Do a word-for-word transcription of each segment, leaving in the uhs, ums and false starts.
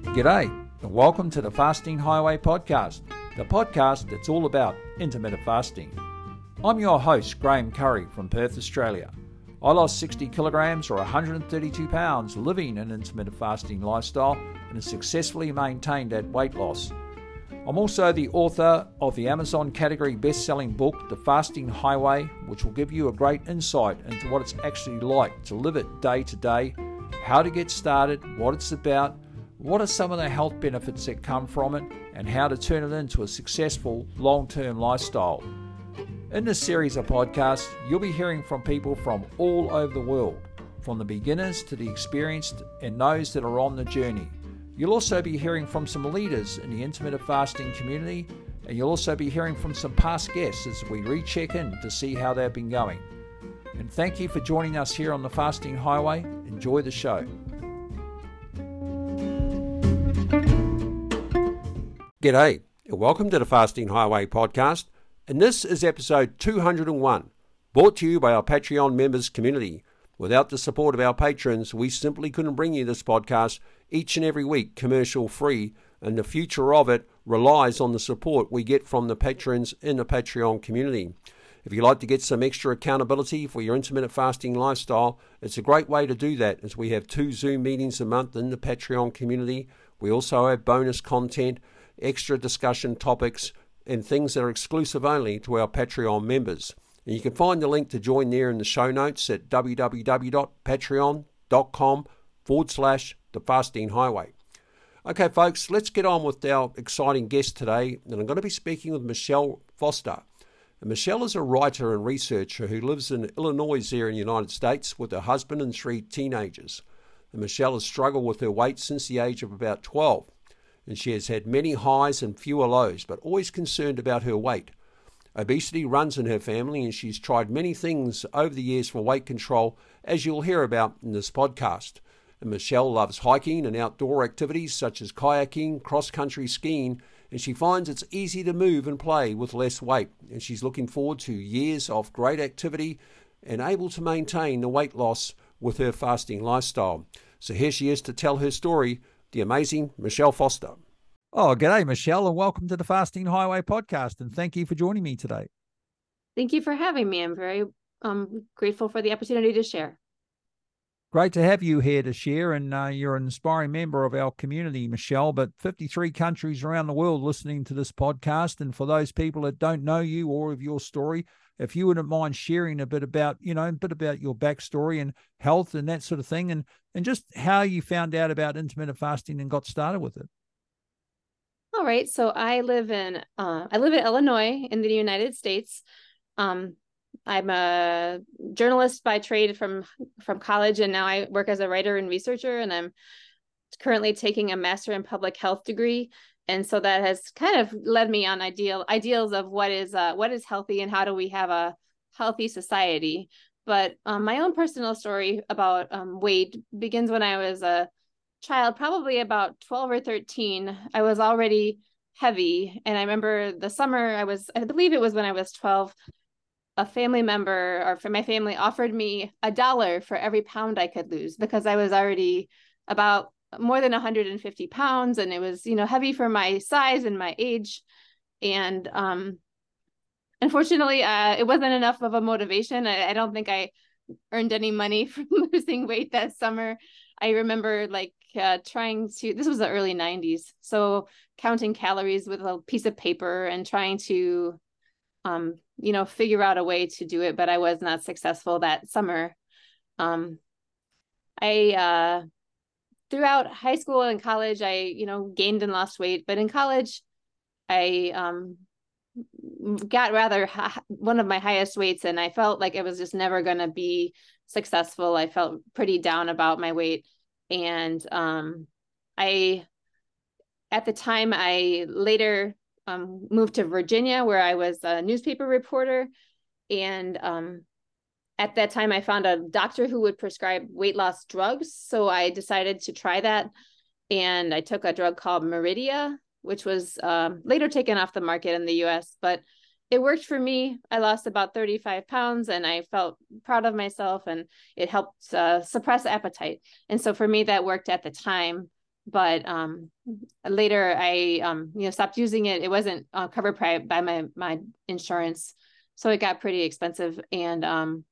G'day, and welcome to the Fasting Highway podcast, the podcast that's all about intermittent fasting. I'm your host, Graham Curry from Perth, Australia. I lost sixty kilograms or one hundred thirty-two pounds living an intermittent fasting lifestyle and have successfully maintained that weight loss. I'm also the author of the Amazon category best-selling book, The Fasting Highway, which will give you a great insight into what it's actually like to live it day to day, how to get started, what it's about, what are some of the health benefits that come from it, and how to turn it into a successful long-term lifestyle. In this series of podcasts, you'll be hearing from people from all over the world, from the beginners to the experienced and those that are on the journey. You'll also be hearing from some leaders in the intermittent fasting community, and you'll also be hearing from some past guests as we recheck in to see how they've been going. And thank you for joining us here on the Fasting Highway. Enjoy the show. G'day, and welcome to the Fasting Highway podcast, and this is episode two hundred and one, brought to you by our Patreon members community. Without the support of our patrons, we simply couldn't bring you this podcast each and every week commercial free, and the future of it relies on the support we get from the patrons in the Patreon community. If you'd like to get some extra accountability for your intermittent fasting lifestyle, it's a great way to do that, as we have two Zoom meetings a month in the Patreon community. We also have bonus content, extra discussion topics, and things that are exclusive only to our Patreon members. And you can find the link to join there in the show notes at www.patreon.com forward slash the fasting highway. Okay, folks, let's get on with our exciting guest today. And I'm going to be speaking with Michelle Foster. And Michelle is a writer and researcher who lives in Illinois here in the United States with her husband and three teenagers. And Michelle has struggled with her weight since the age of about twelve. And she has had many highs and fewer lows, but always concerned about her weight. Obesity runs in her family, and she's tried many things over the years for weight control, as you'll hear about in this podcast. And Michelle loves hiking and outdoor activities such as kayaking, cross-country skiing, and she finds it's easy to move and play with less weight. And she's looking forward to years of great activity and able to maintain the weight loss with her fasting lifestyle. So here she is to tell her story, the amazing Michelle Foster. Oh, g'day, Michelle, and welcome to the Fasting Highway podcast, and thank you for joining me today. Thank you for having me. I'm very um, grateful for the opportunity to share. Great to have you here to share, and uh, you're an inspiring member of our community, Michelle, but fifty-three countries around the world listening to this podcast, and for those people that don't know you or of your story, if you wouldn't mind sharing a bit about, you know, a bit about your backstory and health and that sort of thing, and, and just how you found out about intermittent fasting and got started with it. All right. So I live in, uh, I live in Illinois in the United States. Um, I'm a journalist by trade from, from college, and now I work as a writer and researcher, and I'm currently taking a master in public health degree. And so that has kind of led me on ideal ideals of what is uh, what is healthy and how do we have a healthy society. But um, my own personal story about um, weight begins when I was a child, probably about twelve or thirteen. I was already heavy. And I remember the summer I was, I believe it was when I was twelve, a family member or from my family offered me a dollar for every pound I could lose, because I was already about more than one hundred fifty pounds, and it was, you know, heavy for my size and my age. And um, unfortunately, uh, it wasn't enough of a motivation. I, I don't think I earned any money from losing weight that summer. I remember like uh, trying to, this was the early nineties. So counting calories with a piece of paper and trying to, um, you know, figure out a way to do it, but I was not successful that summer. Um, I, uh, Throughout high school and college, I, you know, gained and lost weight. But in college, I um, got rather high, one of my highest weights, and I felt like it was just never going to be successful. I felt pretty down about my weight. And um, I, at the time, I later um, moved to Virginia, where I was a newspaper reporter. And um, at that time, I found a doctor who would prescribe weight loss drugs. So I decided to try that. And I took a drug called Meridia, which was um, later taken off the market in the U S, but it worked for me. I lost about thirty-five pounds, and I felt proud of myself, and it helped uh, suppress appetite. And so for me, that worked at the time. but um, later I, um, you know, stopped using it. It wasn't uh, covered by, by my, my insurance. So it got pretty expensive. And um,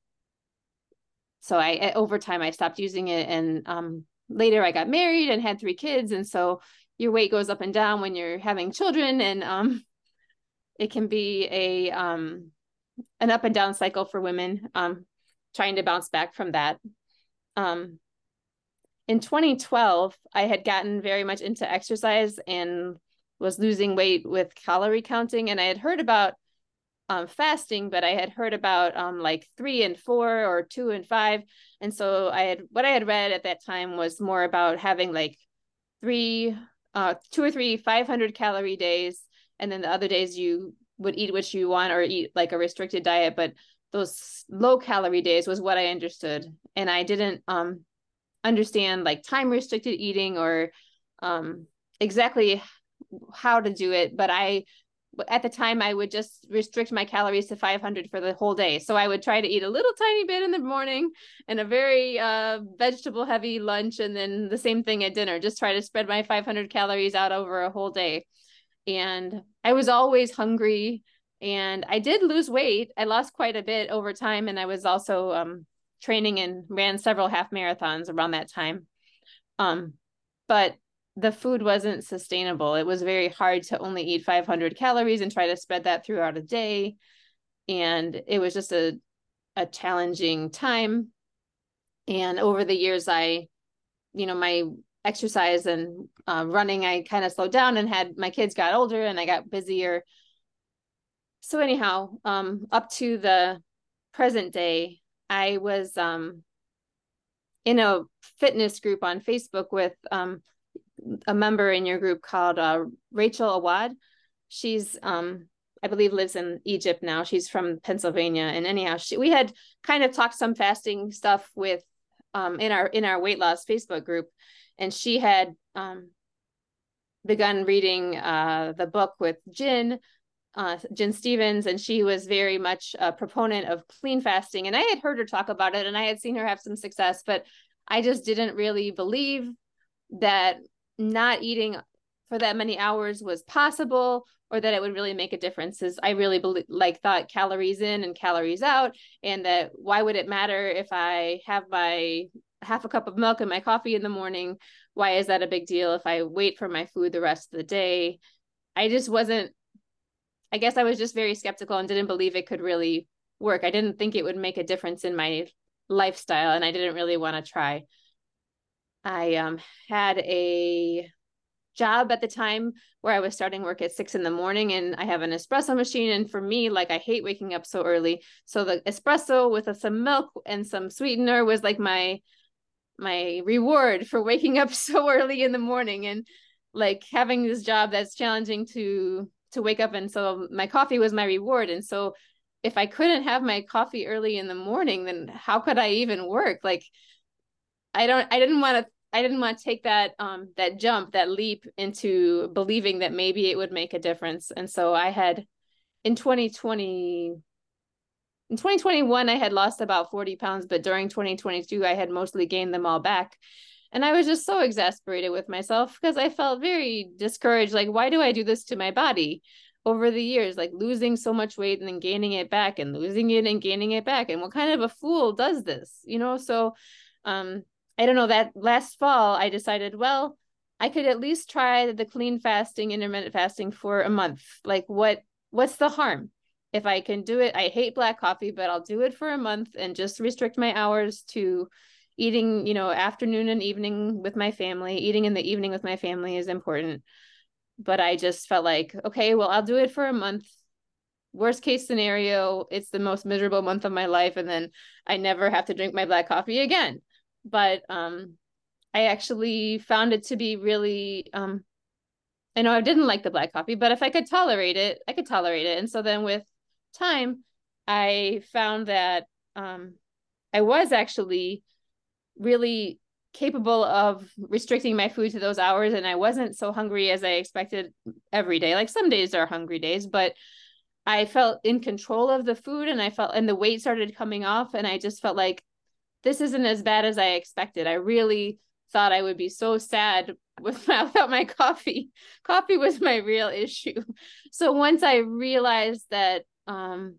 so I, over time, I stopped using it. And um, later I got married and had three kids. And so your weight goes up and down when you're having children. And um, it can be a, um, an up and down cycle for women, um, trying to bounce back from that. Um, in twenty twelve, I had gotten very much into exercise and was losing weight with calorie counting. And I had heard about um, fasting, but I had heard about um, like three and four or two and five. And so I had, what I had read at that time was more about having like three, uh, two or three five hundred calorie days. And then the other days you would eat what you want or eat like a restricted diet. But those low calorie days was what I understood. And I didn't um, understand like time restricted eating or um, exactly how to do it. But I, at the time, I would just restrict my calories to five hundred for the whole day. So I would try to eat a little tiny bit in the morning and a very uh, vegetable heavy lunch. And then the same thing at dinner, just try to spread my five hundred calories out over a whole day. And I was always hungry and I did lose weight. I lost quite a bit over time. And I was also um, training and ran several half marathons around that time. Um, but the food wasn't sustainable. It was very hard to only eat five hundred calories and try to spread that throughout a day. And it was just a, a challenging time. And over the years, I, you know, my exercise and uh, running, I kind of slowed down and had my kids got older and I got busier. So anyhow, um, up to the present day, I was um, in a fitness group on Facebook with um, a member in your group called uh, Rachel Awad. She's, um, I believe, lives in Egypt now. She's from Pennsylvania. And anyhow, she, we had kind of talked some fasting stuff with um, in our in our weight loss Facebook group, and she had um, begun reading uh, the book with Jen. Uh, Jen Stevens, and she was very much a proponent of clean fasting. And I had heard her talk about it and I had seen her have some success, but I just didn't really believe that not eating for that many hours was possible or that it would really make a difference. Is I really believe, like thought calories in and calories out, and that why would it matter if I have my half a cup of milk and my coffee in the morning? Why is that a big deal if I wait for my food the rest of the day? I just wasn't I guess I was just very skeptical and didn't believe it could really work. I didn't think it would make a difference in my lifestyle, and I didn't really want to try. I um, had a job at the time where I was starting work at six in the morning, and I have an espresso machine. And for me, like I hate waking up so early. So the espresso with a, some milk and some sweetener was like my my reward for waking up so early in the morning and like having this job that's challenging to to wake up. And so my coffee was my reward. And so if I couldn't have my coffee early in the morning, then how could I even work? Like, I don't, I didn't want to, I didn't want to take that, um, that jump, that leap into believing that maybe it would make a difference. And so I had in twenty twenty, in twenty twenty-one, I had lost about forty pounds, but during twenty twenty-two, I had mostly gained them all back. And I was just so exasperated with myself because I felt very discouraged. Like, why do I do this to my body over the years? Like losing so much weight and then gaining it back and losing it and gaining it back. And what kind of a fool does this? You know, so um, I don't know, that last fall, I decided, well, I could at least try the clean fasting, intermittent fasting for a month. Like what, what's the harm? If I can do it, I hate black coffee, but I'll do it for a month and just restrict my hours to eating, you know, afternoon and evening with my family. Eating in the evening with my family is important. But I just felt like, okay, well, I'll do it for a month. Worst case scenario, it's the most miserable month of my life. And then I never have to drink my black coffee again. But um, I actually found it to be really, um, I know I didn't like the black coffee, but if I could tolerate it, I could tolerate it. And so then with time, I found that um, I was actually really capable of restricting my food to those hours. And I wasn't so hungry as I expected every day. Like some days are hungry days, but I felt in control of the food and I felt, and the weight started coming off. And I just felt like this isn't as bad as I expected. I really thought I would be so sad with my, without my coffee. Coffee was my real issue. So once I realized that, um,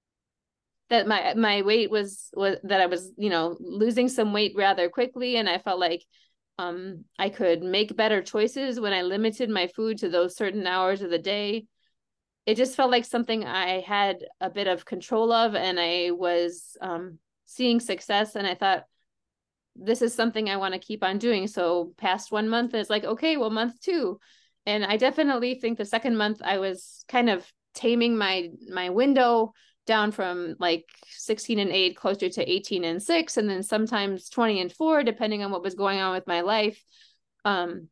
that my, my weight was, was that I was, you know, losing some weight rather quickly. And I felt like, um, I could make better choices when I limited my food to those certain hours of the day. It just felt like something I had a bit of control of, and I was, um, seeing success. And I thought, this is something I want to keep on doing. So past one month, it's like, okay, well, month two. And I definitely think the second month I was kind of taming my, my window down from like sixteen and eight closer to eighteen and six, and then sometimes twenty and four, depending on what was going on with my life. Um,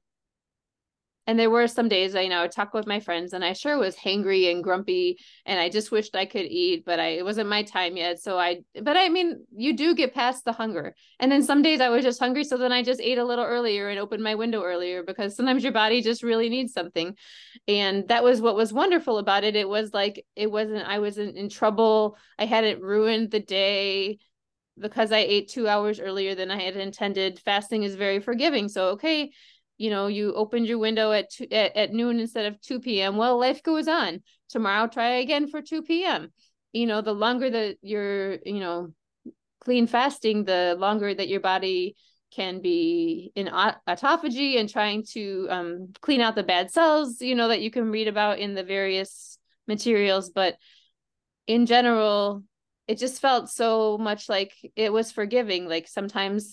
And there were some days I, you know, I talk with my friends and I sure was hangry and grumpy and I just wished I could eat, but I, it wasn't my time yet. So I, but I mean, you do get past the hunger. And then some days I was just hungry. So then I just ate a little earlier and opened my window earlier, because sometimes your body just really needs something. And that was what was wonderful about it. It was like, it wasn't, I wasn't in trouble. I hadn't ruined the day because I ate two hours earlier than I had intended. Fasting is very forgiving. So, okay, you know, you opened your window at, two, at at noon instead of two p.m. Well, life goes on. Tomorrow, try again for two p.m. You know, the longer that you're, you know, clean fasting, the longer that your body can be in autophagy and trying to um, clean out the bad cells, you know, that you can read about in the various materials. But in general, it just felt so much like it was forgiving. Like sometimes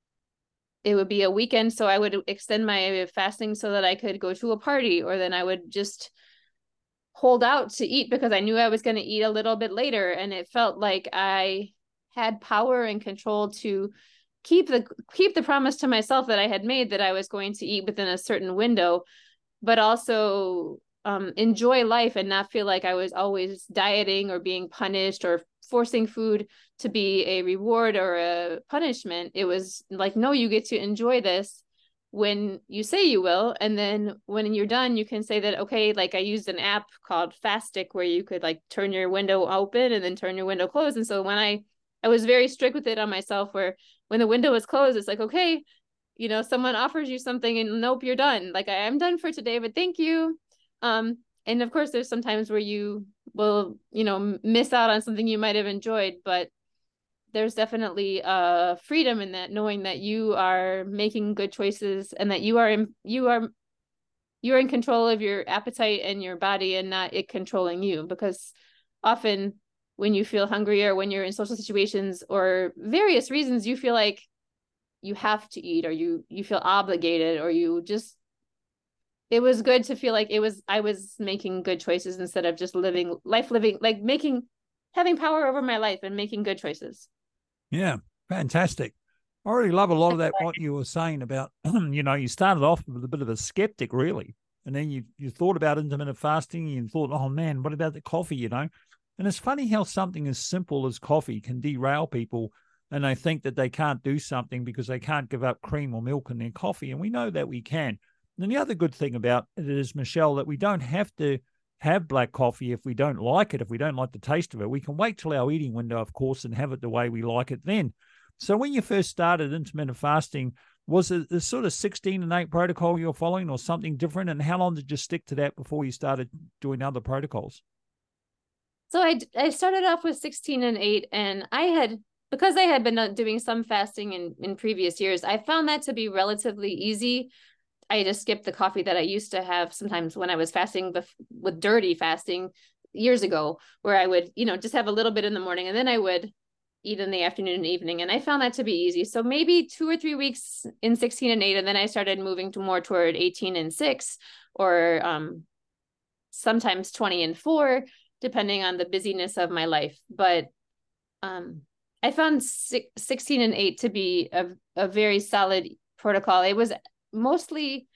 it would be a weekend, so I would extend my fasting so that I could go to a party, or then I would just hold out to eat because I knew I was going to eat a little bit later. And it felt like I had power and control to keep the keep the promise to myself that I had made, that I was going to eat within a certain window, but also um, enjoy life and not feel like I was always dieting or being punished or forcing food to be a reward or a punishment. It was like, no, you get to enjoy this when you say you will. And then when you're done, you can say that, okay, like I used an app called Fastic where you could like turn your window open and then turn your window closed. And so when I, I was very strict with it on myself, where when the window was closed, it's like, okay, you know, someone offers you something and nope, you're done. Like I am done for today, but thank you. Um, and of course there's sometimes where you will, you know, miss out on something you might have enjoyed, but there's definitely uh freedom in that, knowing that you are making good choices and that you are in, you are you're in control of your appetite and your body, and not it controlling you. Because often when you feel hungry or when you're in social situations or various reasons, you feel like you have to eat, or you you feel obligated, or you just, it was good to feel like it was, I was making good choices instead of just living life, living, like making, having power over my life and making good choices. Yeah, fantastic. I really love a lot of that, what you were saying about, you know, you started off with a bit of a skeptic, really. And then you, you thought about intermittent fasting and you thought, oh man, what about the coffee, you know? And it's funny how something as simple as coffee can derail people, and they think that they can't do something because they can't give up cream or milk in their coffee. And we know that we can. And the other good thing about it is, Michelle, that we don't have to have black coffee if we don't like it, if we don't like the taste of it. We can wait till our eating window, of course, and have it the way we like it then. So when you first started intermittent fasting, was it the sort of sixteen and eight protocol you're following, or something different? And how long did you stick to that before you started doing other protocols? So I, I started off with sixteen and eight, and I had, because I had been doing some fasting in, in previous years, I found that to be relatively easy. I just skipped the coffee that I used to have sometimes when I was fasting bef- with dirty fasting years ago, where I would, you know, just have a little bit in the morning and then I would eat in the afternoon and evening. And I found that to be easy. So maybe two or three weeks in sixteen and eight. And then I started moving to more toward eighteen and six, or um, sometimes twenty and four, depending on the busyness of my life. But um, I found six, sixteen and eight to be a, a very solid protocol. It was mostly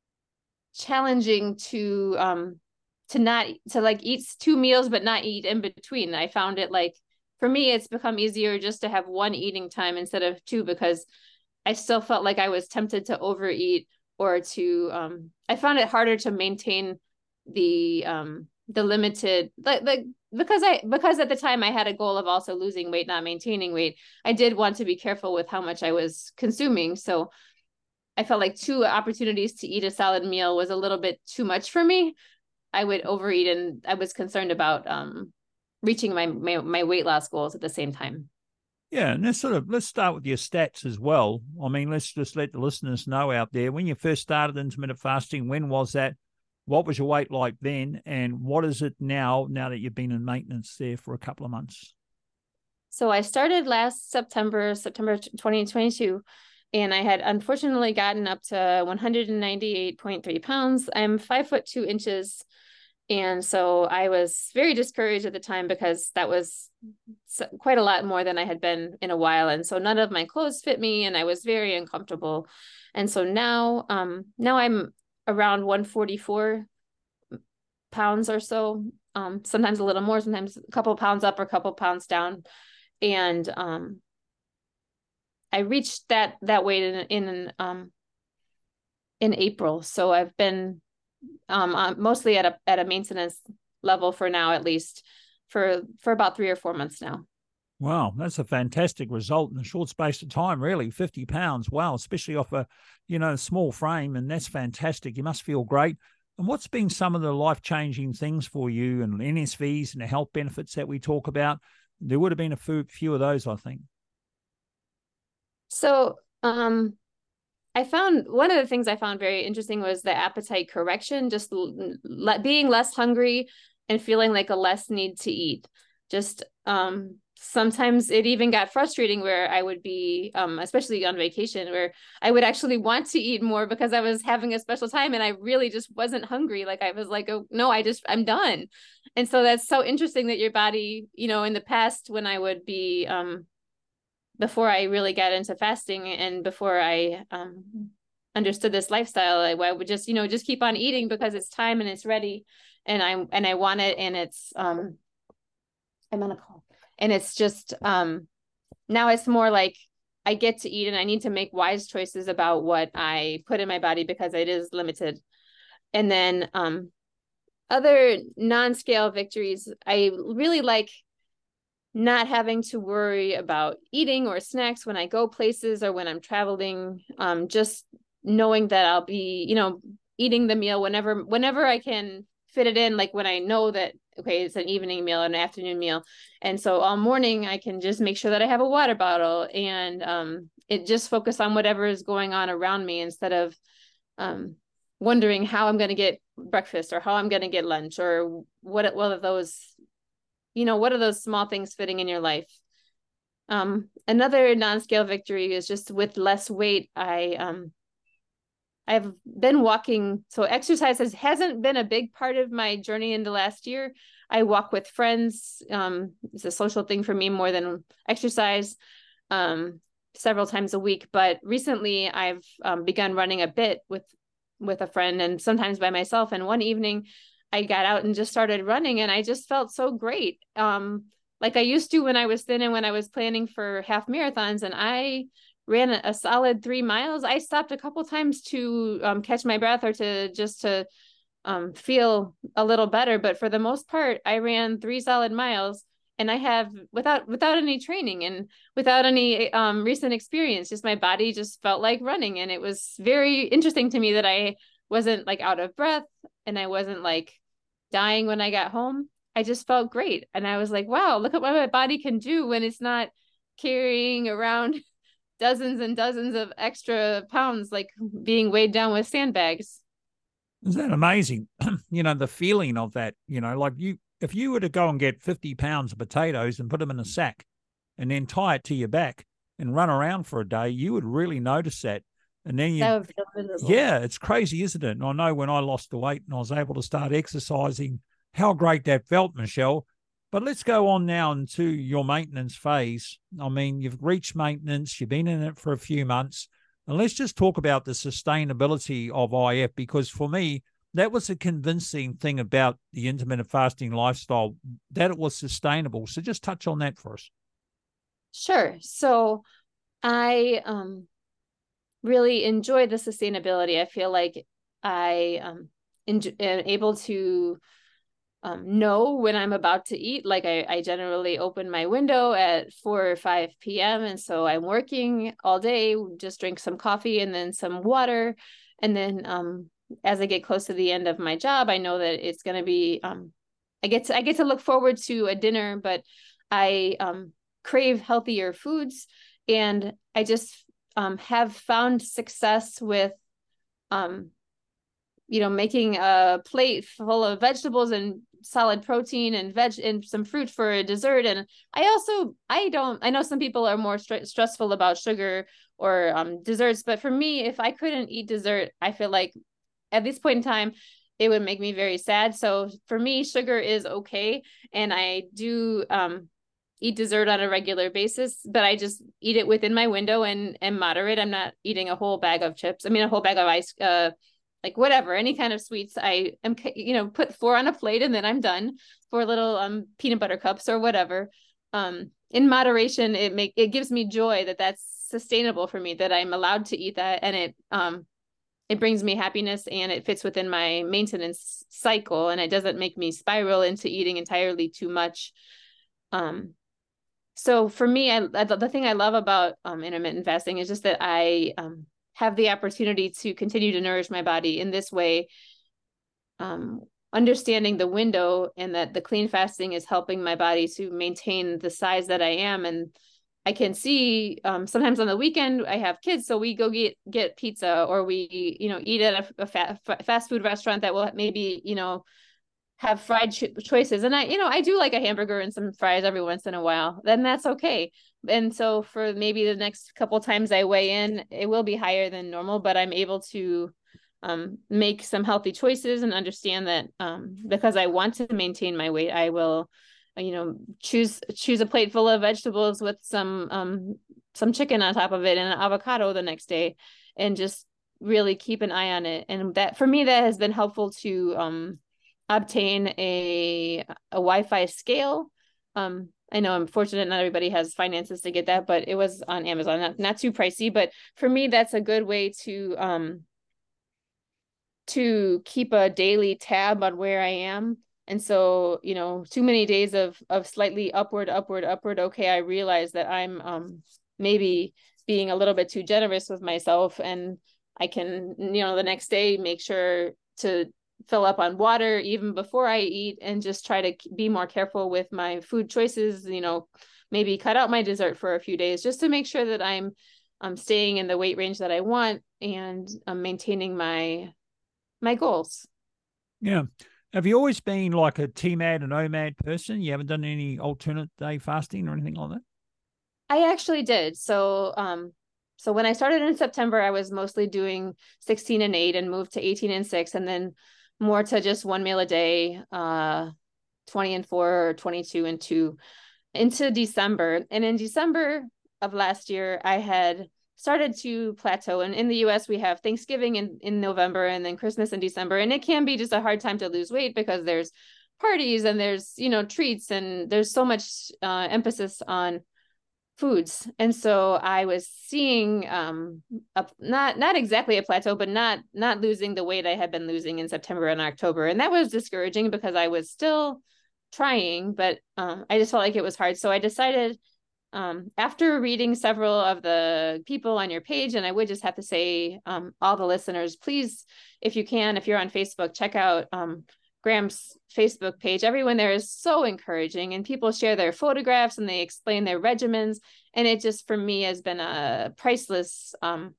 challenging to um to not to like eat two meals but not eat in between. I found it, like, for me it's become easier just to have one eating time instead of two, because I still felt like I was tempted to overeat, or to um I found it harder to maintain the um the limited, like, like because I because at the time I had a goal of also losing weight, not maintaining weight. I did want to be careful with how much I was consuming. So I felt like two opportunities to eat a solid meal was a little bit too much for me. I would overeat, and I was concerned about um, reaching my, my my weight loss goals at the same time. Yeah, and let's sort of let's start with your stats as well. I mean, let's just let the listeners know out there, when you first started intermittent fasting, when was that? What was your weight like then, and what is it now? Now that you've been in maintenance there for a couple of months. So I started last September, September twenty twenty-two, and I had unfortunately gotten up to one hundred ninety-eight point three pounds. I'm five foot two inches. And so I was very discouraged at the time because that was quite a lot more than I had been in a while. And so none of my clothes fit me, and I was very uncomfortable. And so now, um, now I'm around one hundred forty-four pounds or so, um, sometimes a little more, sometimes a couple pounds up or a couple pounds down. And um, I reached that that weight in in um, in April. So I've been um, uh, mostly at a at a maintenance level for now, at least for for about three or four months now. Wow, that's a fantastic result in a short space of time, really. fifty pounds. Wow, especially off a, you know, small frame. And that's fantastic. You must feel great. And what's been some of the life-changing things for you, and N S Vs and the health benefits that we talk about? There would have been a few, few of those, I think. So um, I found one of the things I found very interesting was the appetite correction, just l- being less hungry and feeling like a less need to eat. Just um, sometimes it even got frustrating where I would be, um, especially on vacation, where I would actually want to eat more because I was having a special time and I really just wasn't hungry. Like I was like, oh, no, I just, I'm done. And so that's so interesting that your body, you know, in the past when I would be, um, before I really got into fasting and before I um, understood this lifestyle, I, I would just, you know, just keep on eating because it's time and it's ready and I, and I want it. And it's, um, I'm on a call and it's just, um, now it's more like I get to eat and I need to make wise choices about what I put in my body because it is limited. And then, um, other non-scale victories, I really like not having to worry about eating or snacks when I go places or when I'm traveling. Um, just knowing that I'll be, you know, eating the meal whenever, whenever I can fit it in. Like when I know that, okay, it's an evening meal, an afternoon meal. And so all morning I can just make sure that I have a water bottle and um, it just focus on whatever is going on around me instead of um, wondering how I'm going to get breakfast or how I'm going to get lunch or what, what of those, you know, what are those small things fitting in your life? Um, another non-scale victory is just with less weight. I, um, I've been walking. So exercise has, hasn't been a big part of my journey in the last year. I walk with friends. Um, it's a social thing for me more than exercise, um, several times a week. But recently I've um, begun running a bit with, with a friend and sometimes by myself. And one evening I got out and just started running and I just felt so great. Um, like I used to when I was thin and when I was planning for half marathons, and I ran a, a solid three miles. I stopped a couple times to um, catch my breath or to just to um, feel a little better. But for the most part, I ran three solid miles and I have without, without any training and without any um, recent experience, just my body just felt like running. And it was very interesting to me that I wasn't like out of breath and I wasn't like dying when I got home. I just felt great. And I was like, wow, look at what my body can do when it's not carrying around dozens and dozens of extra pounds, like being weighed down with sandbags. Isn't that amazing? You know, the feeling of that, you know, like you, if you were to go and get fifty pounds of potatoes and put them in a sack and then tie it to your back and run around for a day, you would really notice that. And then you, yeah, it's crazy, isn't it? And I know when I lost the weight and I was able to start exercising, how great that felt, Michelle. But let's go on now into your maintenance phase. I mean, you've reached maintenance, you've been in it for a few months, and let's just talk about the sustainability of I F, because for me, that was a convincing thing about the intermittent fasting lifestyle, that it was sustainable. So just touch on that for us. Sure. So I um, really enjoy the sustainability. I feel like I um, enjoy, am able to um, know when I'm about to eat. Like I, I generally open my window at four or five p.m. And so I'm working all day, just drink some coffee and then some water. And then um, as I get close to the end of my job, I know that it's going to be, um, I get to, I get to look forward to a dinner, but I um, crave healthier foods. And I just um, have found success with, um, you know, making a plate full of vegetables and solid protein and veg and some fruit for a dessert. And I also, I don't, I know some people are more st- stressful about sugar or um, desserts, but for me, if I couldn't eat dessert, I feel like at this point in time, it would make me very sad. So for me, sugar is okay. And I do um, eat dessert on a regular basis, but I just eat it within my window and, and moderate. I'm not eating a whole bag of chips. I mean, a whole bag of ice, uh, like whatever, any kind of sweets. I am, you know, put four on a plate and then I'm done. Four little um, peanut butter cups or whatever. Um, in moderation, it make it gives me joy that that's sustainable for me, that I'm allowed to eat that. And it, um, it brings me happiness and it fits within my maintenance cycle, and it doesn't make me spiral into eating entirely too much. Um, so for me, I, the thing I love about um, intermittent fasting is just that I um, have the opportunity to continue to nourish my body in this way, um, understanding the window, and that the clean fasting is helping my body to maintain the size that I am. And I can see um, sometimes on the weekend I have kids, so we go get get pizza, or we, you know, eat at a, a fa- fast food restaurant that will maybe, you know, have fried cho- choices. And I, you know, I do like a hamburger and some fries every once in a while. Then that's okay. And so for maybe the next couple times I weigh in, it will be higher than normal, but I'm able to um, make some healthy choices and understand that um, because I want to maintain my weight, I will, you know, choose choose a plate full of vegetables with some um some chicken on top of it and an avocado the next day, and just really keep an eye on it. And that, for me, that has been helpful to um obtain a a Wi-Fi scale. Um, I know I'm fortunate not everybody has finances to get that, but it was on Amazon, not, not too pricey. But for me, that's a good way to um to keep a daily tab on where I am. And so, you know, too many days of of slightly upward, upward, upward. Okay, I realize that I'm um maybe being a little bit too generous with myself, and I can, you know, the next day make sure to fill up on water even before I eat, and just try to be more careful with my food choices. You know, maybe cut out my dessert for a few days just to make sure that I'm I'm staying in the weight range that I want, and I'm maintaining my my goals. Yeah. Have you always been like a T MAD and O MAD person? You haven't done any alternate day fasting or anything like that? I actually did. So, um, so when I started in September, I was mostly doing sixteen and eight, and moved to eighteen and six, and then more to just one meal a day, uh, twenty and four, or twenty-two and two into December. And in December of last year, I had started to plateau. And in the U S, we have Thanksgiving in, in November, and then Christmas in December. And it can be just a hard time to lose weight because there's parties and there's, you know, treats, and there's so much uh, emphasis on foods. And so I was seeing um a, not not exactly a plateau, but not not losing the weight I had been losing in September and October. And that was discouraging because I was still trying, but um, I just felt like it was hard. So I decided, um, after reading several of the people on your page, and I would just have to say, um, all the listeners, please, if you can, if you're on Facebook, check out um, Graham's Facebook page. Everyone there is so encouraging, and people share their photographs and they explain their regimens. And it just, for me, has been a priceless um,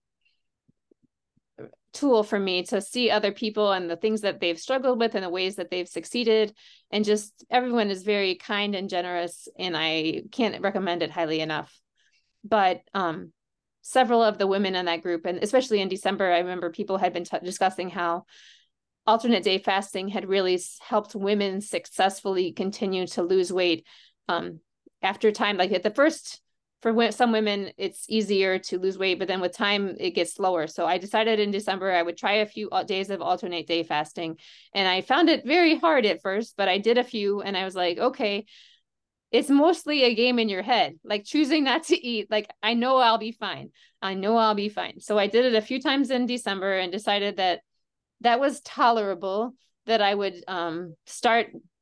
tool for me to see other people and the things that they've struggled with and the ways that they've succeeded. And just everyone is very kind and generous, and I can't recommend it highly enough. But um, several of the women in that group, and especially in December, I remember people had been t- discussing how alternate day fasting had really helped women successfully continue to lose weight um, after time. Like at the first, for some women, it's easier to lose weight, but then with time, it gets slower. So I decided in December, I would try a few days of alternate day fasting. And I found it very hard at first, but I did a few, and I was like, okay, it's mostly a game in your head, like choosing not to eat. Like, I know I'll be fine. I know I'll be fine. So I did it a few times in December and decided that that was tolerable, that I would um, start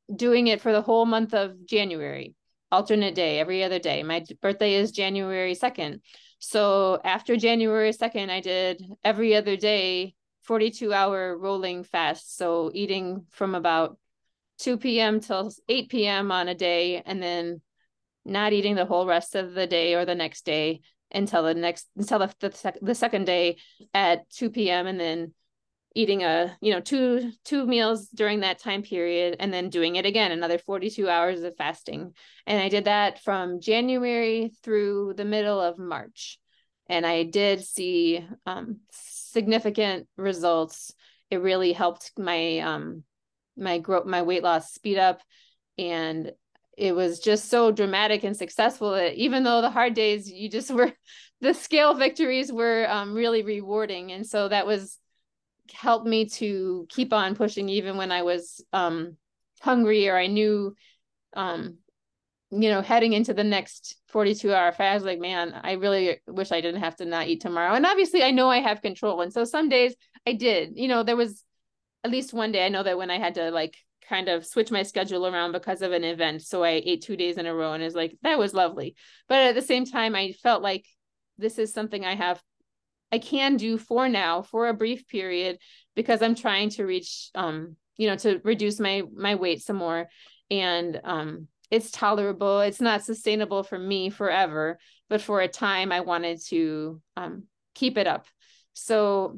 doing it for the whole month of January, alternate day, every other day. My birthday is January second. So after January second, I did every other day, forty-two hour rolling fast. So eating from about two p.m. till eight p.m. on a day, and then not eating the whole rest of the day or the next day until the next, until the, the, sec- the second day at two p.m. and then eating a, you know, two, two meals during that time period, and then doing it again, another forty-two hours of fasting. And I did that from January through the middle of March. And I did see um, significant results. It really helped my, um, my growth, my weight loss speed up. And it was just so dramatic and successful that even though the hard days, you just were, the scale victories were um, really rewarding. And so that was, helped me to keep on pushing even when I was um, hungry, or I knew, um, you know, heading into the next forty-two hour fast, I was like, man, I really wish I didn't have to not eat tomorrow. And obviously I know I have control. And so some days I did, you know, there was at least one day I know that when I had to like kind of switch my schedule around because of an event. So I ate two days in a row, and it's like, that was lovely. But at the same time, I felt like this is something I have, I can do for now, for a brief period, because I'm trying to reach, um, you know, to reduce my, my weight some more. And um, it's tolerable. It's not sustainable for me forever, but for a time I wanted to um, keep it up. So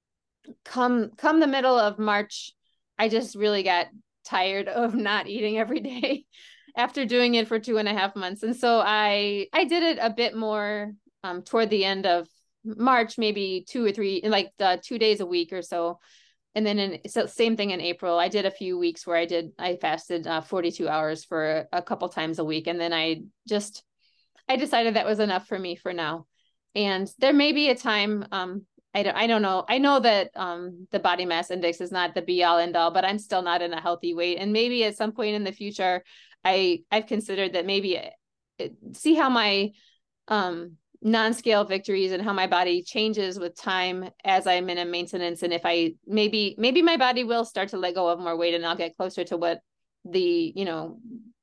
come, come the middle of March, I just really got tired of not eating every day after doing it for two and a half months. And so I, I did it a bit more um, toward the end of March, maybe two or three, like uh, two days a week or so. And then in, so same thing in April, I did a few weeks where I did, I fasted uh, forty-two hours for a, a couple times a week. And then I just, I decided that was enough for me for now. And there may be a time, um, I don't, I don't know. I know that um, the body mass index is not the be all end all, but I'm still not in a healthy weight. And maybe at some point in the future, I, I've considered that maybe it, see how my um, non-scale victories and how my body changes with time as I'm in a maintenance. And if I, maybe, maybe my body will start to let go of more weight, and I'll get closer to what the, you know,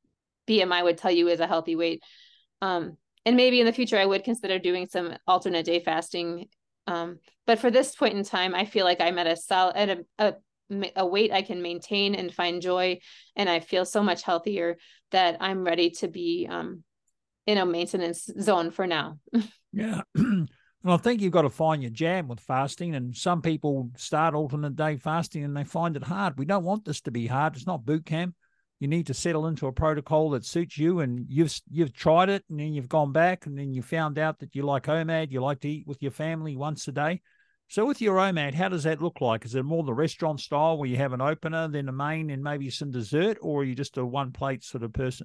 B M I would tell you is a healthy weight. Um, and maybe in the future, I would consider doing some alternate day fasting. Um, but for this point in time, I feel like I'm at a solid, at a, a, a weight I can maintain and find joy. And I feel so much healthier that I'm ready to be, um, in a maintenance zone for now. Yeah. And I think you've got to find your jam with fasting. And some people start alternate day fasting and they find it hard. We don't want this to be hard. It's not boot camp. You need to settle into a protocol that suits you, and you've you've tried it, and then you've gone back, and then you found out that you like O M A D, you like to eat with your family once a day. So with your O M A D, how does that look like? Is it more the restaurant style where you have an opener, then a main, and maybe some dessert, or are you just a one plate sort of person?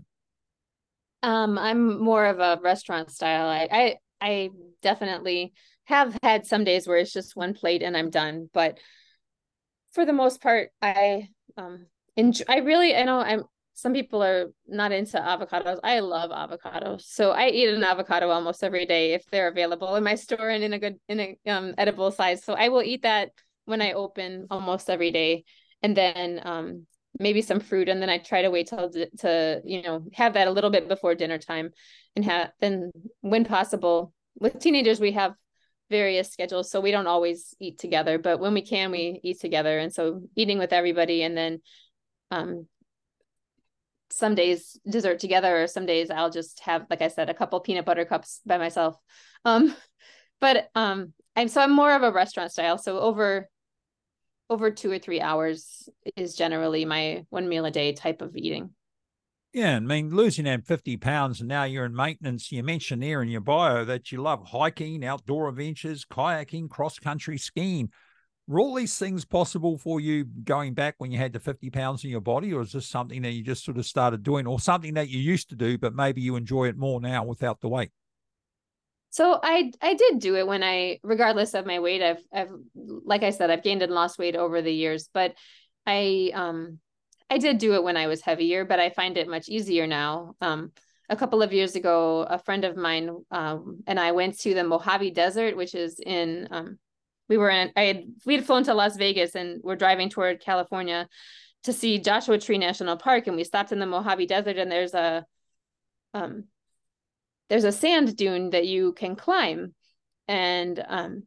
Um, I'm more of a restaurant style. I, I I definitely have had some days where it's just one plate and I'm done, but for the most part, I um enjoy, I really, I know I'm, some people are not into avocados. I love avocados. So I eat an avocado almost every day if they're available in my store and in a good, in a um, edible size. So I will eat that when I open almost every day. And then um, maybe some fruit. And then I try to wait till to, you know, have that a little bit before dinner time, and have, then when possible, with teenagers, we have various schedules. So we don't always eat together, but when we can, we eat together. And so eating with everybody, and then um, some days dessert together, or some days I'll just have, like I said, a couple peanut butter cups by myself. Um, but um, I'm, so I'm more of a restaurant style. So over, over two or three hours is generally my one meal a day type of eating. Yeah, I mean, losing that fifty pounds and now you're in maintenance. You mentioned there in your bio that you love hiking, outdoor adventures, kayaking, cross-country skiing. Were all these things possible for you going back when you had the fifty pounds in your body, or is this something that you just sort of started doing, or something that you used to do, but maybe you enjoy it more now without the weight? So I I did do it when I, regardless of my weight, I've, I've, like I said, I've gained and lost weight over the years, but I, um, I did do it when I was heavier, but I find it much easier now. Um, a couple of years ago, a friend of mine um, and I went to the Mojave Desert, which is in, um, we were in, I had, we had flown to Las Vegas and we're driving toward California to see Joshua Tree National Park, and we stopped in the Mojave Desert, and there's a um there's a sand dune that you can climb. And um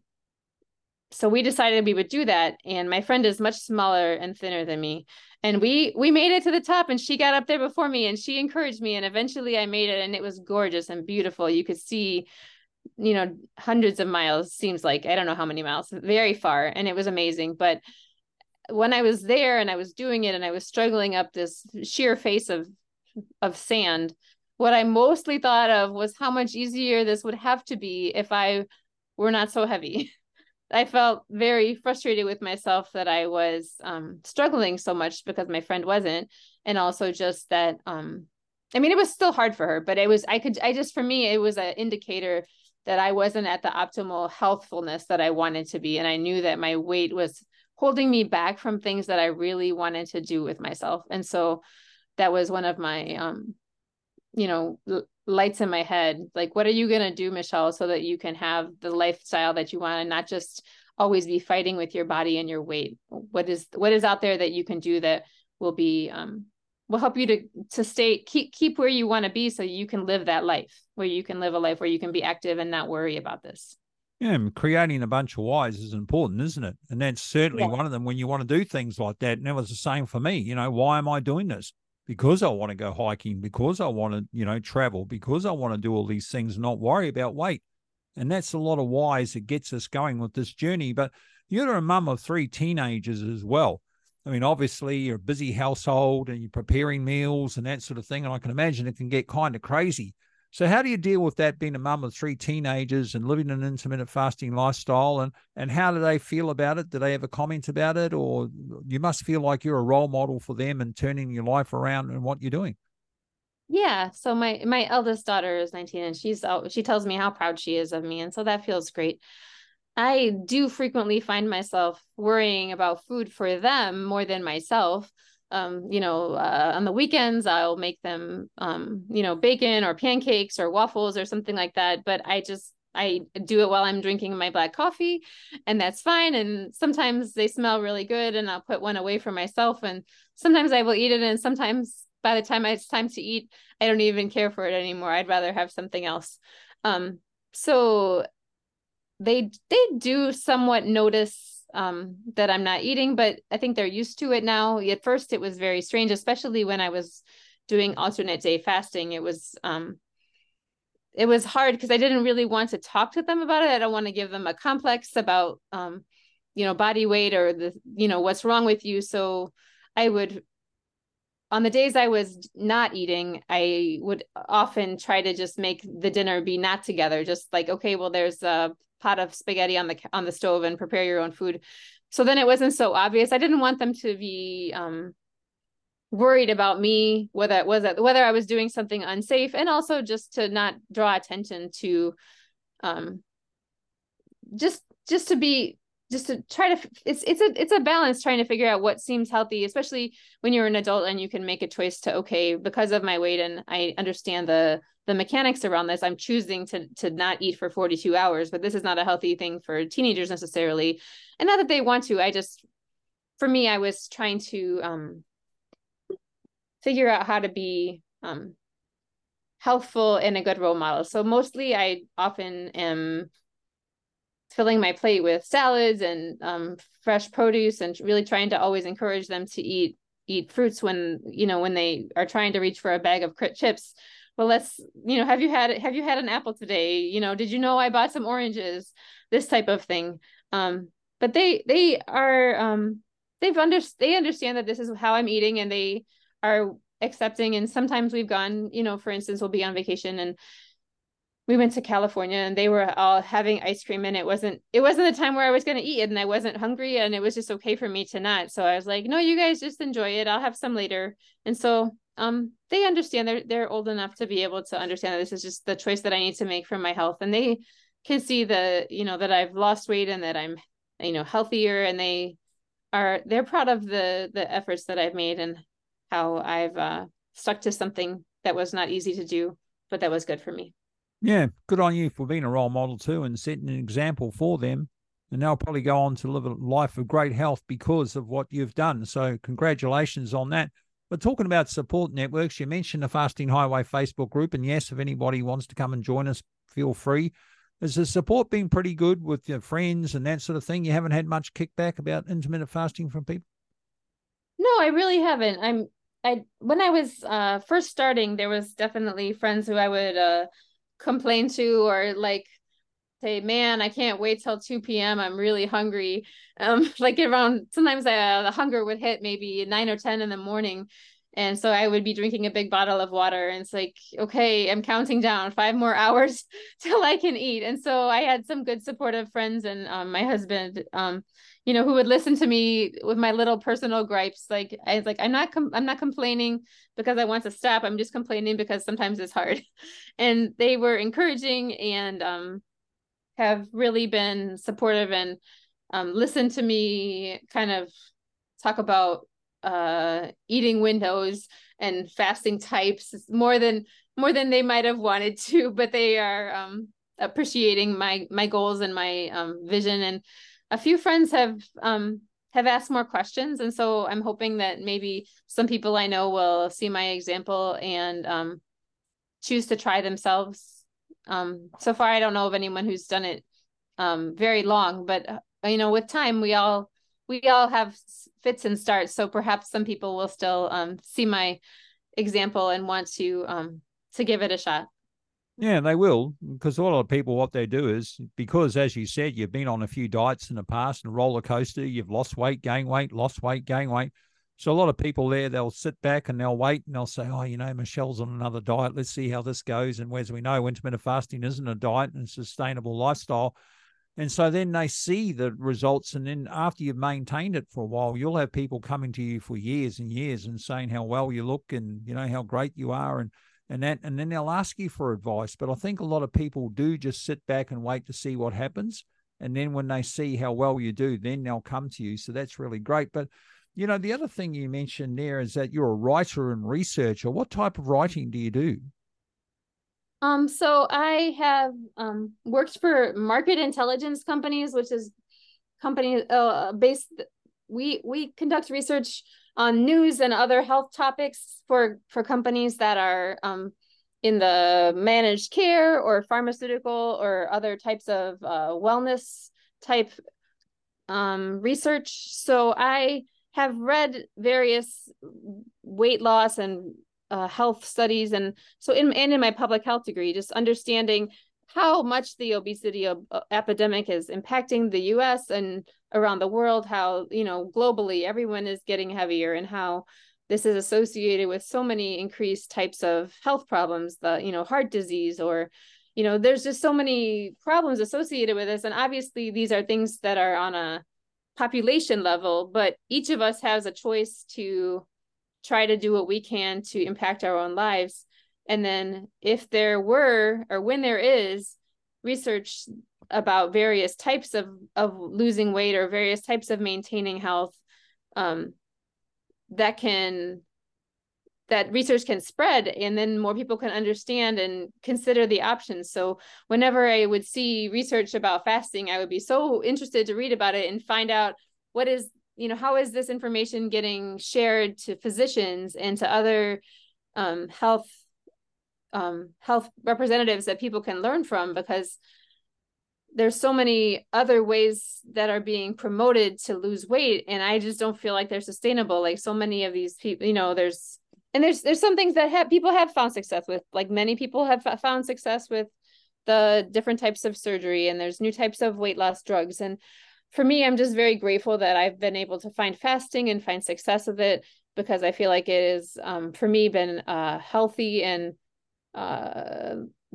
so we decided we would do that. And my friend is much smaller and thinner than me. And we we made it to the top, and she got up there before me, and she encouraged me. And eventually I made it, and it was gorgeous and beautiful. You could see, you know, hundreds of miles, seems like, I don't know how many miles, very far. And it was amazing. But when I was there and I was doing it and I was struggling up this sheer face of of sand, what I mostly thought of was how much easier this would have to be if I were not so heavy. I felt very frustrated with myself that I was um, struggling so much because my friend wasn't. And also just that, um, I mean, it was still hard for her, but it was, I could, I just, for me, it was an indicator that I wasn't at the optimal healthfulness that I wanted to be. And I knew that my weight was holding me back from things that I really wanted to do with myself. And so that was one of my, um, you know, lights in my head. Like, what are you going to do, Michelle, so that you can have the lifestyle that you want and not just always be fighting with your body and your weight? What is, what is out there that you can do that will be, um, will help you to, to stay, keep, keep where you want to be, so you can live that life where you can live a life where you can be active and not worry about this. Yeah, and creating a bunch of whys is important, isn't it? And that's certainly yeah. one of them when you want to do things like that. And it was the same for me. You know, why am I doing this? Because I want to go hiking, because I want to, you know, travel, because I want to do all these things, not worry about weight. And that's a lot of whys that gets us going with this journey. But you're a mum of three teenagers as well. I mean, obviously you're a busy household and you're preparing meals and that sort of thing. And I can imagine it can get kind of crazy. So how do you deal with that, being a mum of three teenagers and living an intermittent fasting lifestyle? And, and how do they feel about it? Do they ever comment about it? Or you must feel like you're a role model for them and turning your life around and what you're doing. Yeah. So my, my eldest daughter is nineteen, and she's, she tells me how proud she is of me. And so that feels great. I do frequently find myself worrying about food for them more than myself. Um, you know, uh, on the weekends, I'll make them, um, you know, bacon or pancakes or waffles or something like that. But I just, I do it while I'm drinking my black coffee, and that's fine. And sometimes they smell really good, and I'll put one away for myself. And sometimes I will eat it. And sometimes by the time it's time to eat, I don't even care for it anymore. I'd rather have something else. Um, so they, they do somewhat notice um that I'm not eating, but I think they're used to it now. At first it was very strange, especially when I was doing alternate day fasting. It was um it was hard because I didn't really want to talk to them about it. I don't want to give them a complex about um you know body weight or the you know what's wrong with you. So I would, on the days I was not eating, I would often try to just make the dinner be not together, just like, okay, well, there's a pot of spaghetti on the on the stove and prepare your own food. So then it wasn't so obvious. I didn't want them to be um, worried about me, whether it was whether I was doing something unsafe, and also just to not draw attention to, um, just just to be just to try to it's it's a it's a balance trying to figure out what seems healthy, especially when you're an adult and you can make a choice to, okay, because of my weight and I understand the the mechanics around this, I'm choosing to to not eat for forty-two hours, but this is not a healthy thing for teenagers necessarily. And not that they want to, I just, for me, I was trying to um, figure out how to be um, healthful and a good role model. So mostly I often am filling my plate with salads and um, fresh produce, and really trying to always encourage them to eat eat fruits when, you know, when they are trying to reach for a bag of crit chips. Well, let's, you know, have you had, have you had an apple today? You know, did you know I bought some oranges? This type of thing. Um, but they, they are, um, they've under, they understand that this is how I'm eating, and they are accepting. And sometimes we've gone, you know, for instance, we'll be on vacation and we went to California and they were all having ice cream, and it wasn't, it wasn't the time where I was going to eat it, and I wasn't hungry, and it was just okay for me to not. So I was like, no, you guys just enjoy it. I'll have some later. And so um, they understand, they're, they're old enough to be able to understand that this is just the choice that I need to make for my health. And they can see the, you know, that I've lost weight and that I'm, you know, healthier, and they are, they're proud of the, the efforts that I've made and how I've uh, stuck to something that was not easy to do, but that was good for me. Yeah, good on you for being a role model too and setting an example for them. and they'll probably go on to live a life of great health because of what you've done. So congratulations on that. But talking about support networks, you mentioned the Fasting Highway Facebook group, and yes, if anybody wants to come and join us, feel free. Has the support been pretty good with your friends and that sort of thing? You haven't had much kickback about intermittent fasting from people? No, I really haven't. I'm I when I was uh first starting, there was definitely friends who I would uh complain to, or like say, man, I can't wait till two p.m. I'm really hungry. Um, like around sometimes uh, the hunger would hit maybe nine or ten in the morning. And so I would be drinking a big bottle of water, and it's like, okay, I'm counting down five more hours till I can eat. And so I had some good supportive friends, and um, my husband, um, you know, who would listen to me with my little personal gripes. Like I was like, I'm not, com- I'm not complaining because I want to stop. I'm just complaining because sometimes it's hard. And they were encouraging and um, have really been supportive and um, listened to me kind of talk about uh eating windows and fasting types more than more than they might have wanted to, but they are um appreciating my my goals and my um vision. And a few friends have um have asked more questions, and so I'm hoping that maybe some people I know will see my example and um choose to try themselves. Um so far I don't know of anyone who's done it um very long, but uh, you know, with time we all we all have fits and starts. So perhaps some people will still um, see my example and want to um, to give it a shot. Yeah, they will, because a lot of people, what they do is, because as you said, you've been on a few diets in the past and roller coaster, you've lost weight, gain weight, lost weight, gain weight. So a lot of people there, they'll sit back and they'll wait and they'll say, oh, you know, Michelle's on another diet. Let's see how this goes. And as we know, intermittent fasting isn't a diet and a sustainable lifestyle. And so then they see the results, and then after you've maintained it for a while, you'll have people coming to you for years and years and saying how well you look and, you know, how great you are and and that, and then they'll ask you for advice. But I think a lot of people do just sit back and wait to see what happens. And then when they see how well you do, then they'll come to you. So that's really great. But, you know, the other thing you mentioned there is that you're a writer and researcher. What type of writing do you do? Um, so I have um, worked for market intelligence companies, which is companies uh, based. We we conduct research on news and other health topics for for companies that are um, in the managed care or pharmaceutical or other types of uh, wellness type um, research. So I have read various weight loss and uh, health studies, and so in and in my public health degree, just understanding how much the obesity uh, epidemic is impacting the U S and around the world, how, you know, globally everyone is getting heavier, and how this is associated with so many increased types of health problems, the, you know, heart disease, or, you know, there's just so many problems associated with this. And obviously these are things that are on a population level, but each of us has a choice to try to do what we can to impact our own lives. And then if there were, or when there is research about various types of, of losing weight or various types of maintaining health, um, that can, that research can spread, and then more people can understand and consider the options. So whenever I would see research about fasting, I would be so interested to read about it and find out what is, you know, how is this information getting shared to physicians and to other um, health um, health representatives that people can learn from, because there's so many other ways that are being promoted to lose weight, and I just don't feel like they're sustainable. Like so many of these people, you know, there's and there's there's some things that have people have found success with. Like many people have found success with the different types of surgery, and there's new types of weight loss drugs. And for me, I'm just very grateful that I've been able to find fasting and find success with it, because I feel like it is um, for me been uh, healthy and uh,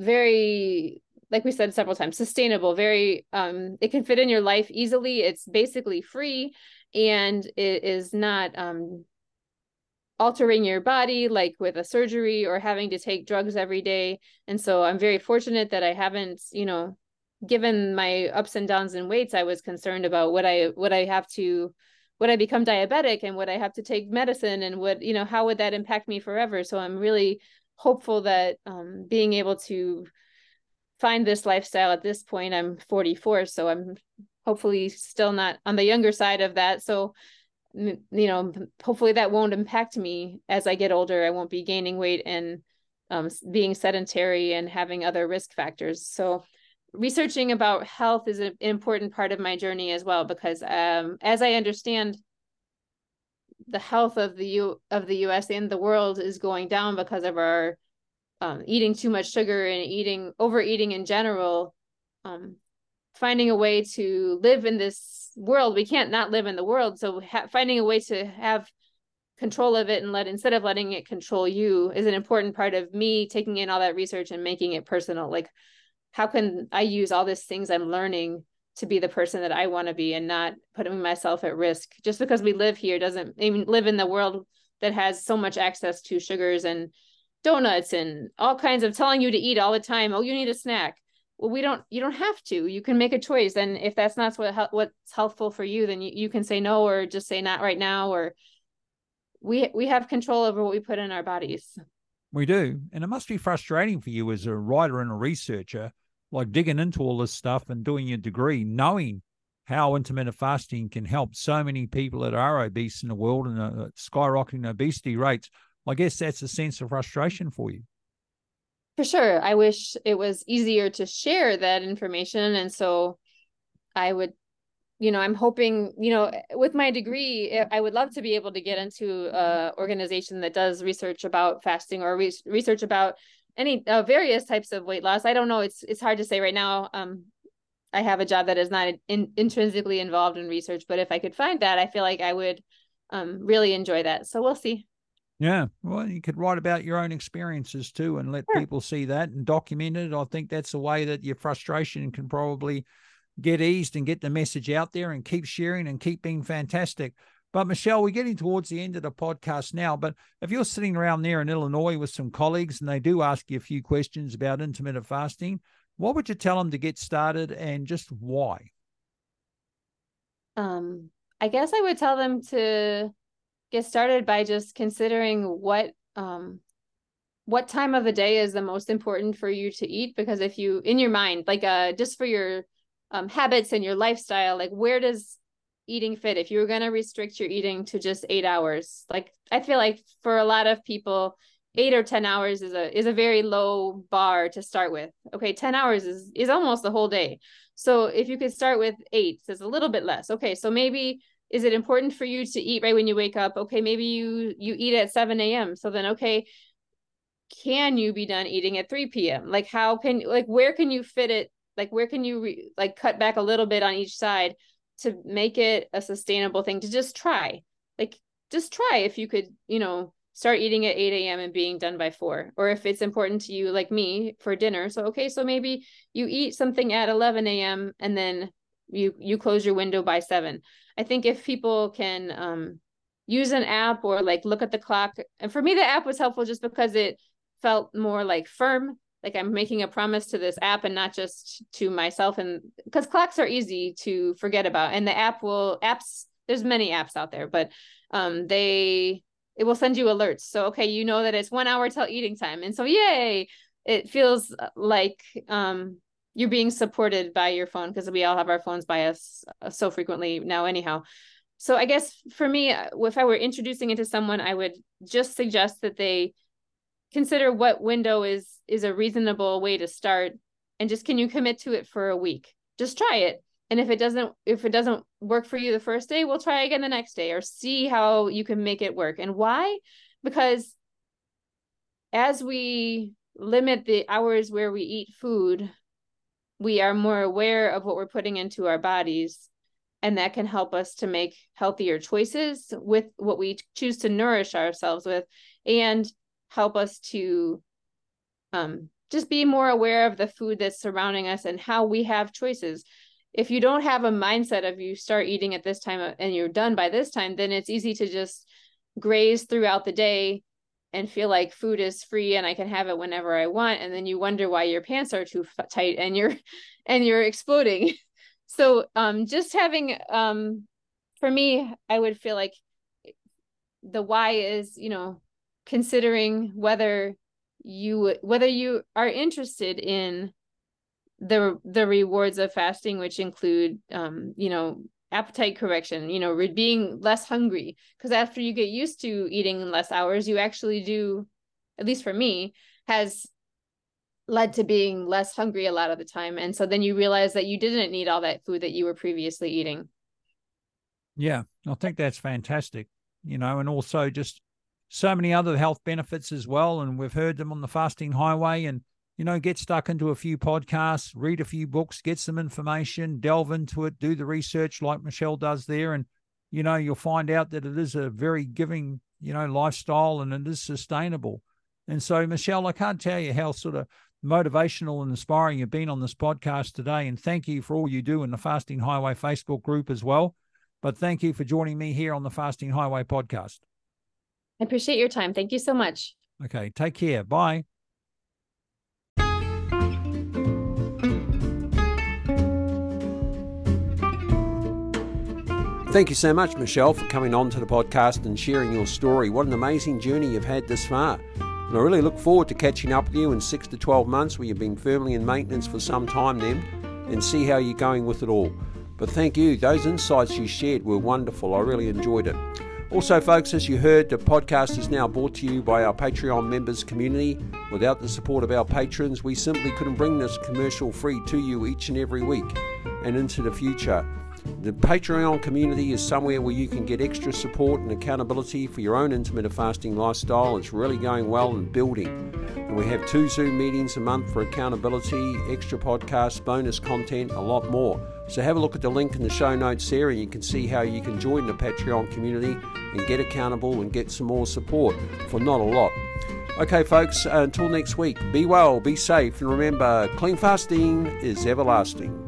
very, like we said several times, sustainable, very, um, it can fit in your life easily. It's basically free, and it is not um, altering your body like with a surgery or having to take drugs every day. And so I'm very fortunate that I haven't, you know, given my ups and downs in weights, I was concerned about what I, would I have to, would I become diabetic, and would I have to take medicine, and would, you know, how would that impact me forever? So I'm really hopeful that um, being able to find this lifestyle at this point, I'm forty-four, so I'm hopefully still not on the younger side of that. So, you know, hopefully that won't impact me as I get older. I won't be gaining weight and um, being sedentary and having other risk factors. So researching about health is an important part of my journey as well, because um, as I understand, the health of the U of the U S and the world is going down because of our um, eating too much sugar and eating overeating in general. Um, finding a way to live in this world, we can't not live in the world. So ha- finding a way to have control of it and let instead of letting it control you is an important part of me taking in all that research and making it personal. Like, how can I use all these things I'm learning to be the person that I want to be and not putting myself at risk? Just because we live here doesn't even live in the world that has so much access to sugars and donuts and all kinds of telling you to eat all the time. Oh, you need a snack. Well, we don't, you don't have to, you can make a choice. And if that's not what, what's healthful for you, then you, you can say no, or just say not right now, or we, we have control over what we put in our bodies. We do. And it must be frustrating for you as a writer and a researcher, like digging into all this stuff and doing your degree, knowing how intermittent fasting can help so many people that are obese in the world and uh, skyrocketing obesity rates. I guess that's a sense of frustration for you. For sure. I wish it was easier to share that information. And so I would, you know, I'm hoping, you know, with my degree, I would love to be able to get into an organization that does research about fasting or re- research about any uh, various types of weight loss. I don't know. It's it's hard to say right now. Um, I have a job that is not in, intrinsically involved in research, but if I could find that, I feel like I would um, really enjoy that. So we'll see. Yeah, well, you could write about your own experiences too and let Sure. people see that and document it. I think that's a way that your frustration can probably get eased and get the message out there and keep sharing and keep being fantastic. But Michelle, we're getting towards the end of the podcast now, but if you're sitting around there in Illinois with some colleagues and they do ask you a few questions about intermittent fasting, what would you tell them to get started and just why? Um, I guess I would tell them to get started by just considering what um what time of the day is the most important for you to eat, because if you in your mind, like uh just for your um habits and your lifestyle, like where does eating fit? If you were going to restrict your eating to just eight hours, like I feel like for a lot of people eight or ten hours is a is a very low bar to start with. Okay, ten hours is is almost the whole day. So if you could start with eight, it's a little bit less. Okay, so maybe is it important for you to eat right when you wake up? Okay, maybe you you eat at seven a.m. So then, okay, can you be done eating at three p.m.? Like how can, like where can you fit it? Like where can you re, like cut back a little bit on each side to make it a sustainable thing to just try? Like just try if you could, you know, start eating at eight a.m. and being done by four. Or if it's important to you, like me, for dinner. So, okay, so maybe you eat something at eleven a.m. and then you you close your window by seven. I think if people can um, use an app or like look at the clock, and for me, the app was helpful just because it felt more like firm, like I'm making a promise to this app and not just to myself. And because clocks are easy to forget about, and the app will apps, there's many apps out there, but um, they, it will send you alerts. So, okay, you know that it's one hour till eating time. And so, yay, it feels like um, you're being supported by your phone, because we all have our phones by us so frequently now anyhow. So I guess for me, if I were introducing it to someone, I would just suggest that they consider what window is is a reasonable way to start, and just, can you commit to it for a week? Just try it. And if it doesn't if it doesn't work for you the first day, we'll try again the next day, or see how you can make it work. And why? Because as we limit the hours where we eat food, we are more aware of what we're putting into our bodies, and that can help us to make healthier choices with what we choose to nourish ourselves with, and help us to um, just be more aware of the food that's surrounding us and how we have choices. If you don't have a mindset of you start eating at this time and you're done by this time, then it's easy to just graze throughout the day and feel like food is free and I can have it whenever I want. And then you wonder why your pants are too tight and you're and you're exploding. So um, just having, um, for me, I would feel like the why is, you know, considering whether you whether you are interested in the the rewards of fasting, which include, um, you know, appetite correction, you know, re- being less hungry. Because after you get used to eating in less hours, you actually do, at least for me, has led to being less hungry a lot of the time. And so then you realize that you didn't need all that food that you were previously eating. Yeah, I think that's fantastic, you know, and also just so many other health benefits as well. And we've heard them on the Fasting Highway. And, you know, get stuck into a few podcasts, read a few books, get some information, delve into it, do the research like Michelle does there. And, you know, you'll find out that it is a very giving, you know, lifestyle, and it is sustainable. And so, Michelle, I can't tell you how sort of motivational and inspiring you've been on this podcast today. And thank you for all you do in the Fasting Highway Facebook group as well. But thank you for joining me here on the Fasting Highway podcast. I appreciate your time. Thank you so much. Okay, take care. Bye. Thank you so much, Michelle, for coming on to the podcast and sharing your story. What an amazing journey you've had this far. And I really look forward to catching up with you in six to twelve months, where you've been firmly in maintenance for some time then, and see how you're going with it all. But thank you. Those insights you shared were wonderful. I really enjoyed it. Also, folks, as you heard, the podcast is now brought to you by our Patreon members community. Without the support of our patrons, we simply couldn't bring this commercial free to you each and every week and into the future. The Patreon community is somewhere where you can get extra support and accountability for your own intermittent fasting lifestyle. It's really going well and building. And we have two Zoom meetings a month for accountability, extra podcasts, bonus content, a lot more. So have a look at the link in the show notes there, and you can see how you can join the Patreon community and get accountable and get some more support for not a lot. Okay, folks, until next week, be well, be safe, and remember, clean fasting is everlasting.